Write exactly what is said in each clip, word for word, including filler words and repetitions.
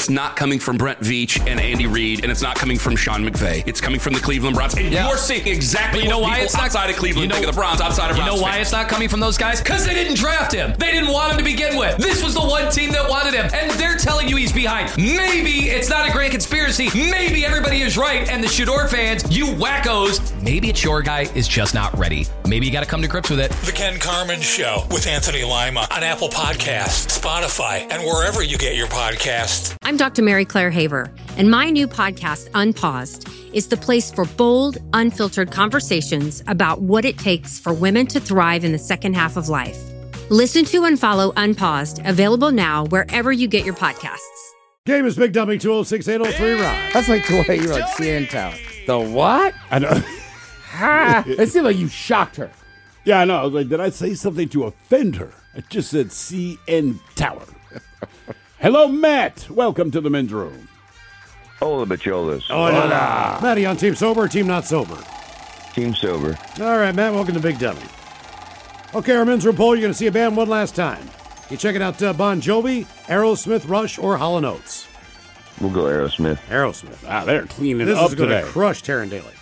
it's not coming from Brent Veach and Andy Reid, and it's not coming from Sean McVay. It's coming from the Cleveland Browns. And yeah. you're seeing exactly but you know what why people it's not, outside of Cleveland you know, think of the Browns, outside of Browns. You know why fans. it's not coming from those guys? Because they didn't draft him. They didn't want him to begin with. This was the one team that wanted him, and they're telling you he's behind. Maybe it's not a grand conspiracy. Maybe everybody is right, and the Shador fans, you wackos, maybe it's your guy is just not ready. Maybe you got to come to grips with it. The Ken Carman Show with Anthony Lima on Apple Podcasts, Spotify, and wherever you get your podcasts. I'm Doctor Mary Claire Haver, and my new podcast, Unpaused, is the place for bold, unfiltered conversations about what it takes for women to thrive in the second half of life. Listen to and follow Unpaused, available now wherever you get your podcasts. Game is Big Dummy two oh six, eight oh three, Rob. That's like the way you're like C N Tower. The what? I know. Ha! It seemed like you shocked her. Yeah, I know. I was like, did I say something to offend her? I just said C N Tower. Hello, Matt. Welcome to the men's room. Hola, Bacholas. Oh, no, no. Matty on Team Sober or Team Not Sober? Team Sober. All right, Matt. Welcome to Big Dummy. Okay, our men's room poll. You're going to see a band one last time. You checking out uh, Bon Jovi, Aerosmith, Rush, or Hall and Oates? We'll go Aerosmith. Aerosmith. Ah, they're cleaning this up is today. This is going to crush Taryn Daly.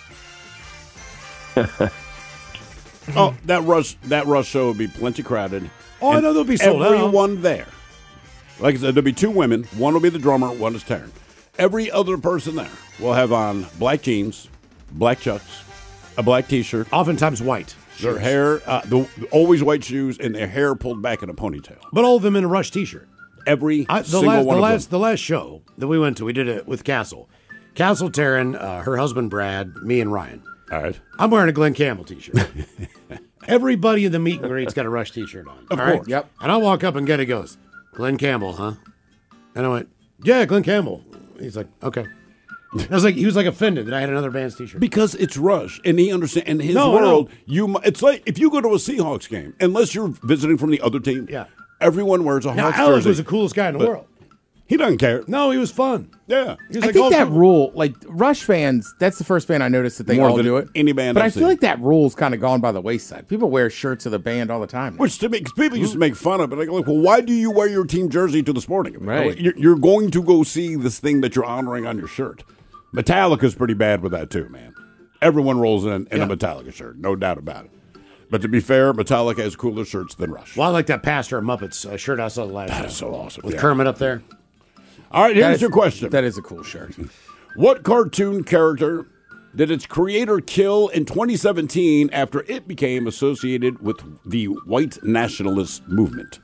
Oh, that Rush that Rush show would be plenty crowded. Oh, I know they'll be sold out. Everyone there. Like I said, there'll be two women. One will be the drummer, one is Taryn. Every other person there will have on black jeans, black chucks, a black T-shirt. Oftentimes white. Their hair, uh, the, always white shoes, and their hair pulled back in a ponytail. But all of them in a Rush T-shirt. Every I, the single last, one the of last, them. The last show that we went to, we did it with Castle. Castle, Taryn, uh, her husband Brad, me, and Ryan. All right. I'm wearing a Glenn Campbell T-shirt. Everybody in the meet and greet's got a Rush T-shirt on. Of all course. Right? Yep. And I walk up and Getty goes, Glenn Campbell, huh? And I went, yeah, Glenn Campbell. He's like, okay. I was like, he was like offended that I had another band's T-shirt. Because it's Rush, and he understands. In his No, world, no. you mu- it's like if you go to a Seahawks game, unless you're visiting from the other team, Yeah. everyone wears a Now, Hawks Alex jersey. was the coolest guy in the But world. He doesn't care. No, he was fun. Yeah. He was I like, think oh, that cool. rule, like Rush fans, that's the first band I noticed that they More all than do it. any band but I've I feel seen. like that rule's kind of gone by the wayside. People wear shirts of the band all the time now. Which to me, 'cause people used to make fun of it. Like, well, why do you wear your team jersey to the sporting event? Right. You're, you're going to go see this thing that you're honoring on your shirt. Metallica's pretty bad with that too, man. Everyone rolls in, in Yeah. a Metallica shirt, no doubt about it. But to be fair, Metallica has cooler shirts than Rush. Well, I like that Pastor and Muppets uh, shirt I saw the last That time. is so awesome. With Yeah. Kermit up there. All right, That here's is- your question. That is a cool shirt. What cartoon character did its creator kill in twenty seventeen after it became associated with the white nationalist movement?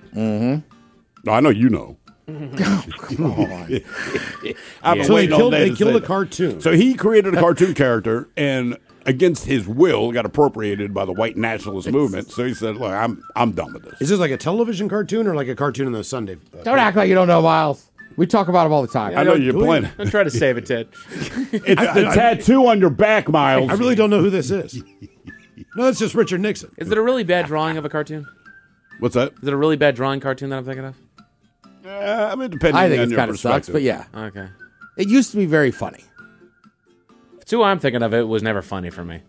Mm-hmm. I know you know. Come on. I've been So they waiting all killed, day they to killed say a that. cartoon. So he created a cartoon character and against his will got appropriated by the white nationalist movement. So he said, look, I'm I'm done with this. Is this like a television cartoon or like a cartoon in the Sunday? Uh, Don't act like you don't know Miles. We talk about him all the time. I know you're do we? playing. I'm trying to save it, Ted. It's the tattoo on your back, Miles. I really don't know who this is. No, that's just Richard Nixon. Is it a really bad drawing of a cartoon? What's that? Is it a really bad drawing cartoon that I'm thinking of? Uh, I mean, depending I think on it your kind of sucks, perspective. but yeah. Okay. It used to be very funny. It's who I'm thinking of. It was never funny for me.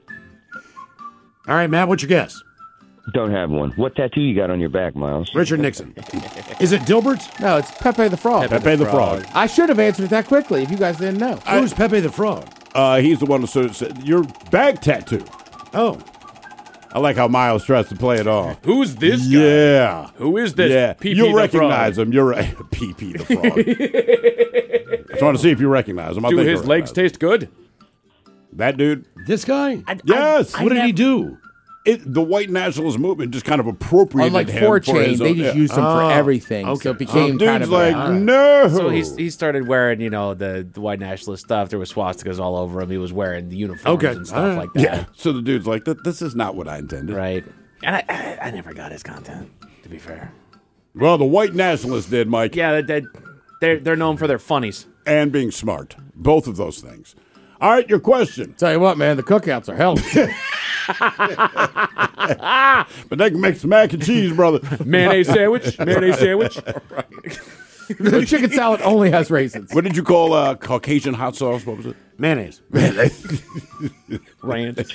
All right, Matt, what's your guess? Don't have one. What tattoo you got on your back, Miles? Richard Nixon. Is it Dilbert? No, it's Pepe the Frog. Pepe the Frog. I should have answered it that quickly if you guys didn't know. Who's Pepe the Frog? Uh, he's the one who said your back tattoo. Oh, I like how Miles tries to play it off. Who's this guy? Yeah. Who is this? Yeah. Pee-pee You'll the recognize frog? him. You're right. Pee Pee the Frog. Just want to see if you recognize him. I Do think his you'll legs recognize taste good? him. That dude? this guy? Yes. What did he do? It, the white nationalist movement just kind of appropriated On like him four for his chain, they own- just yeah. used them Oh, for everything. okay. So it became Dude's kind of like, a, no. So he's, he started wearing, you know, the, the white nationalist stuff. There was swastikas all over him. He was wearing the uniforms Okay. and stuff All right. like that. Yeah. So the dude's like, this is not what I intended. Right. And I, I, I never got his content, to be fair. Well, the white nationalists did, Mike, Yeah, they, they, they're, they're known for their funnies. and being smart. Both of those things. All right, your question. Tell you what, man, the cookouts are hell. But they can make some mac and cheese, brother. Mayonnaise sandwich? Mayonnaise sandwich? The chicken salad only has raisins. What did you call uh, Caucasian hot sauce? What was it? Mayonnaise. Ranch.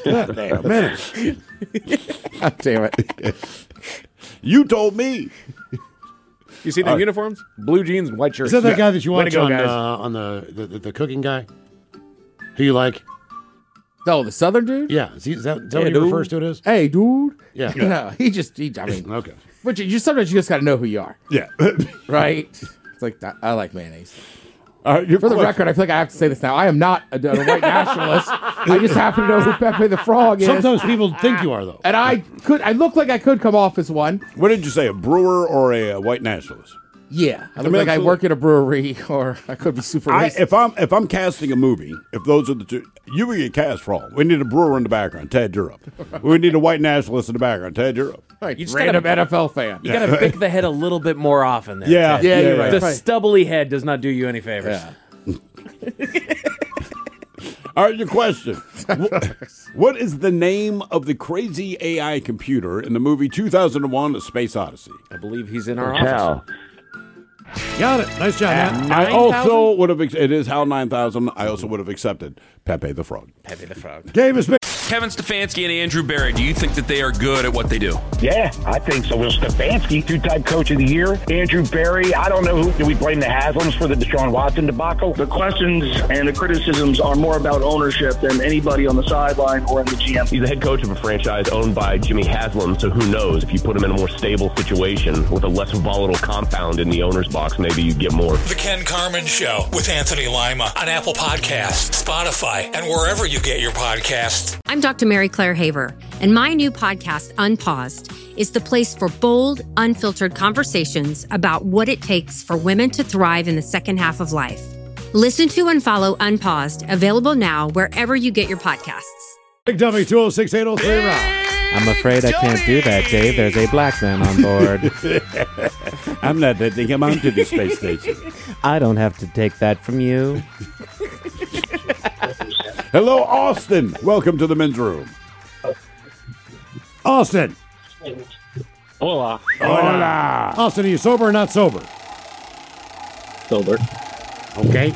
Mayonnaise. God damn it. You told me. You see their All right. uniforms? Blue jeans and white shirts. Is that that Yeah. guy that you Way to watch go, on, guys. uh, on the, the, the, the cooking guy? Who you like? Oh, the Southern dude? Yeah. Is, he, is that, is that Hey, what he dude. refers to it as? Hey, dude. Yeah. No, he just, he, I mean, okay. But you, you sometimes you just got to know who you are. Yeah. Right? It's like, that. I like mayonnaise. All right, your For the question. record, I feel like I have to say this now. I am not a, a white nationalist. I just happen to know who Pepe the Frog is. Sometimes people think you are, though. And I could, I look like I could come off as one. What did you say, a brewer or a, uh white nationalist? Yeah, I I look mean, like I absolutely. work at a brewery, or I could be super I, racist. if I'm if I'm casting a movie, if those are the two, you would get cast for all. We need a brewer in the background, Ted Europe. We need a white nationalist in the background, Ted Europe. Right, You just random gotta- N F L fan. You got to pick the head a little bit more often there. Yeah, Ted. Yeah, you're right. The Right. stubbly head does not do you any favors. Yeah. All right, your question. Wh- What is the name of the crazy A I computer in the movie two thousand one: A Space Odyssey? I believe he's in our office. Hal. Got it. Nice job, Matt. I also would have. Ex- it is Hal nine thousand. I also would have accepted Pepe the Frog. Pepe the Frog. Game is big. Kevin Stefanski and Andrew Barry, do you think that they are good at what they do? Yeah, I think so. Will Stefanski, two-time coach of the year. Andrew Barry, I don't know who. Do we blame the Haslams for the Deshaun Watson debacle? The questions and the criticisms are more about ownership than anybody on the sideline or in the G M. He's the head coach of a franchise owned by Jimmy Haslam, so who knows? If you put him in a more stable situation with a less volatile compound in the owner's box, maybe you get more. The Ken Carmen Show with Anthony Lima on Apple Podcasts, Spotify, and wherever you get your podcasts. I'm Doctor Mary Claire Haver, and my new podcast, Unpaused, is the place for bold, unfiltered conversations about what it takes for women to thrive in the second half of life. Listen to and follow Unpaused, available now wherever you get your podcasts. Big Dummy, two oh six, eight oh three, Rob. I'm afraid I can't do that, Dave. There's a black man on board. I'm not letting him onto the space station. I don't have to take that from you. Hello, Austin. Welcome to the men's room. Austin. Hola. Hola. Austin, are you sober or not sober? Sober. Okay.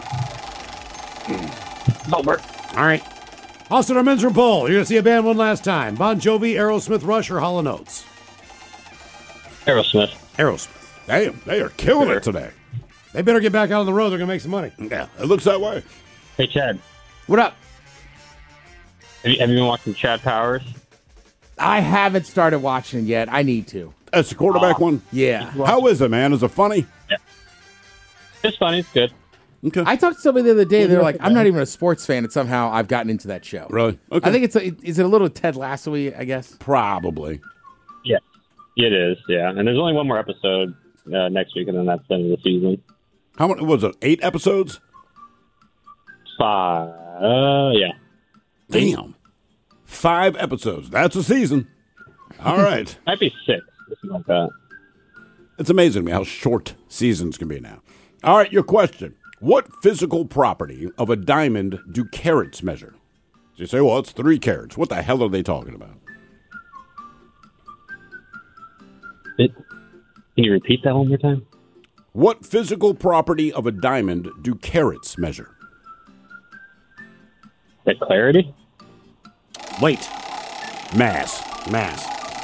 Sober. All right. Austin, our men's room poll. You're going to see a band one last time. Bon Jovi, Aerosmith, Rush, or Hall and Oates? Aerosmith. Aerosmith. Damn, they are killing it today. They better get back out on the road. They're going to make some money. Yeah, it looks that way. Hey, Chad. What up? Have you, have you been watching Chad Powers? I haven't started watching it yet. I need to. That's the quarterback one? Yeah. How is it, man? Is it funny? Yeah. It's funny. It's good. Okay. I talked to somebody the other day. They're like, I'm not even a sports fan, and somehow I've gotten into that show. Really? Okay. I think it's a, is it a little Ted Lasso-y, I guess? Probably. Yeah. It is, yeah. And there's only one more episode uh, next week, and then that's the end of the season. How many was it? Eight episodes? Five. Uh, yeah. Damn. Five episodes. That's a season. All right. Might be six, something like that. It's amazing to me how short seasons can be now. All right, your question. What physical property of a diamond do carats measure? So you say, well, it's three carats. What the hell are they talking about? It, can you repeat that one more time? What physical property of a diamond do carats measure? The clarity? Wait. Mass. Mass.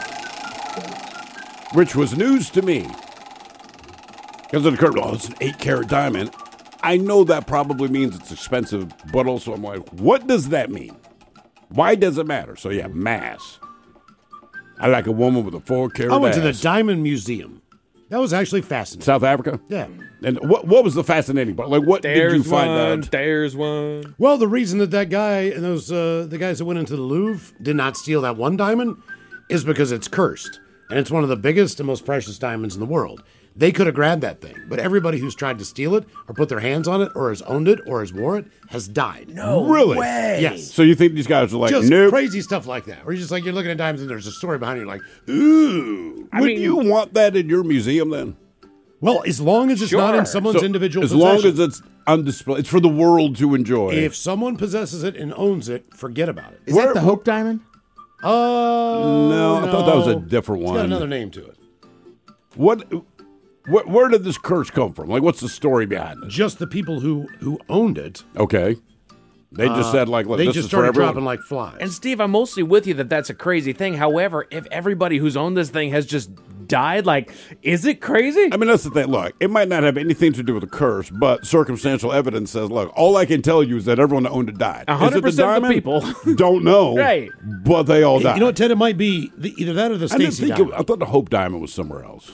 Which was news to me. Because it occurred, oh, it's an eight carat diamond. I know that probably means it's expensive, but also I'm like, what does that mean? Why does it matter? So yeah, mass. I like a woman with a four carat I went ass. to the Diamond Museum. That was actually fascinating. South Africa? Yeah. And what what was the fascinating part? Like, what There's did you find one, out? There's one. Well, the reason that that guy and those uh, the guys that went into the Louvre did not steal that one diamond is because it's cursed. And it's one of the biggest and most precious diamonds in the world. They could have grabbed that thing, but everybody who's tried to steal it or put their hands on it or has owned it or has wore it has died. No really? way. Yes. So you think these guys are like, Just nope. crazy stuff like that. Where you're just like, you're looking at diamonds and there's a story behind it. You're like, ooh. Would you want that in your museum then? Well, as long as it's not in someone's So, individual as possession. long as it's on display, it's for the world to enjoy. If someone possesses it and owns it, forget about it. Is that the Hope Diamond? Oh, no, I thought that was a no. different It's one. got another name to it. What? Where, where did this curse come from? Like, what's the story behind it? Just the people who who owned it Okay. They just Uh, said, like, look, they this just is for started everyone. dropping like flies. And Steve, I'm mostly with you that that's a crazy thing. However, if everybody who's owned this thing has just died, like, is it crazy? I mean, that's the thing. Look, it might not have anything to do with a curse, but circumstantial evidence says, look, all I can tell you is that everyone that owned it died. one hundred percent is it the of the diamond? people. Don't know. Right. But they all died. You know what, Ted? It might be the, either that or the I didn't Stacy think diamond. it, I thought the Hope Diamond was somewhere else.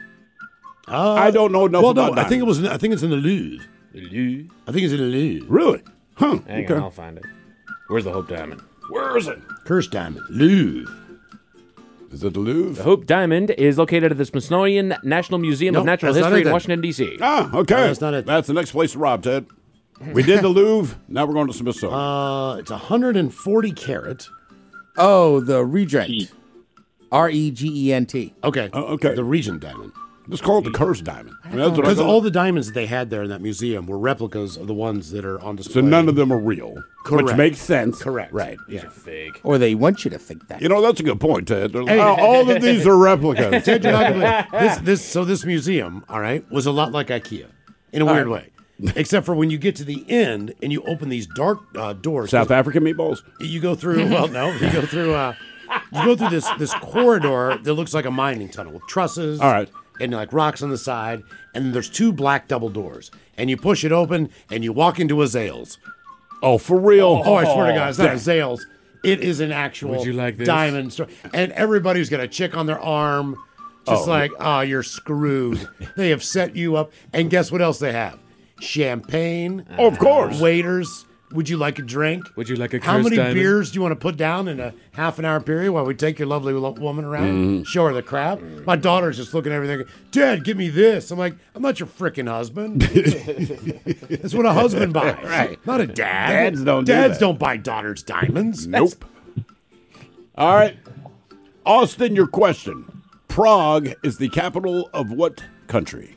Uh, I don't know enough well, about no, I think it diamonds. was. In, I think it's in the Louvre. The Louvre? I think it's in the Louvre. Really? Huh. Hang okay. on, I'll find it. Where's the Hope Diamond? Where is it? Cursed diamond. Louvre. Is it the Louvre? The Hope Diamond is located at the Smithsonian National Museum Nope, of Natural that's not History it in then. Washington, D C Ah, okay. No, that's not it. That's the next place to rob, Ted. We did the Louvre. Now we're going to Smithsonian. Uh, it's one hundred forty carat. Oh, the Regent. R E G E N T. Okay. Uh, okay. The Regent diamond. Just call it the Cursed Diamond. I mean, that's what I Because call all it. the diamonds that they had there in that museum were replicas of the ones that are on display. So none of them are real. Correct. Which makes sense. Correct. Right. These are fake. Or they want you to think that. You know, that's a good point, Ted. They're like, Hey. oh, all of these are replicas. Ted, you're not gonna believe- this, this, so this museum, all right, was a lot like IKEA in a All weird right. way. Except for when you get to the end and you open these dark uh, doors. South African meatballs? You go through, well, no, you go through, uh, you go through this this corridor that looks like a mining tunnel with trusses. All right. And like rocks on the side, and there's two black double doors, and you push it open, and you walk into a Zales. Oh, for real? Oh, I swear to God, it's not a Dang. Zales. It is an actual Would you like this? diamond store, and everybody's got a chick on their arm, just Oh. like, oh, you're screwed. They have set you up, and guess what else they have? Champagne. Oh, of course. Waiters. Would you like a drink? Would you like a How cursed many diamond? beers do you want to put down in a half an hour period while we take your lovely lo- woman around, Mm-hmm. show her the crap? My daughter's just looking at everything. Dad, give me this. I'm like, I'm not your freaking husband. That's what a husband buys, Right. not a dad. Dads don't do Dads that. don't buy daughters diamonds. Nope. All right. Austin, your question. Prague is the capital of what country?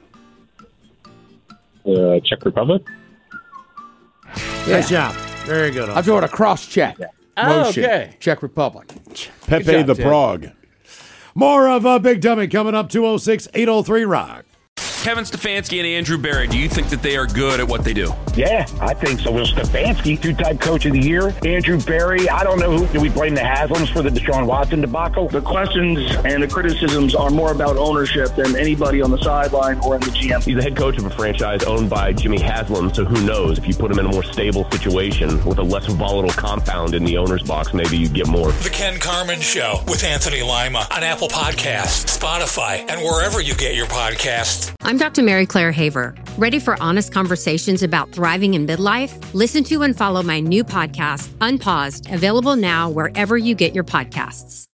Uh, Czech Republic. Nice job. Very good. I'm doing a cross check. Oh, Motion. okay. Czech Republic. Pepe job, the Ted. Prague. More of a Big Dummy coming up. two oh six, eight oh three Rock. Kevin Stefanski and Andrew Barry, do you think that they are good at what they do? Yeah, I think so. Will Stefanski, two-time coach of the year. Andrew Barry, I don't know who. Do we blame the Haslams for the Deshaun Watson debacle? The questions and the criticisms are more about ownership than anybody on the sideline or in the G M. He's the head coach of a franchise owned by Jimmy Haslam, so who knows? If you put him in a more stable situation with a less volatile compound in the owner's box, maybe you get more. The Ken Carmen Show with Anthony Lima on Apple Podcasts, Spotify, and wherever you get your podcasts. I'm Doctor Mary Claire Haver. Ready for honest conversations about thriving in midlife? Listen to and follow my new podcast, Unpaused, available now wherever you get your podcasts.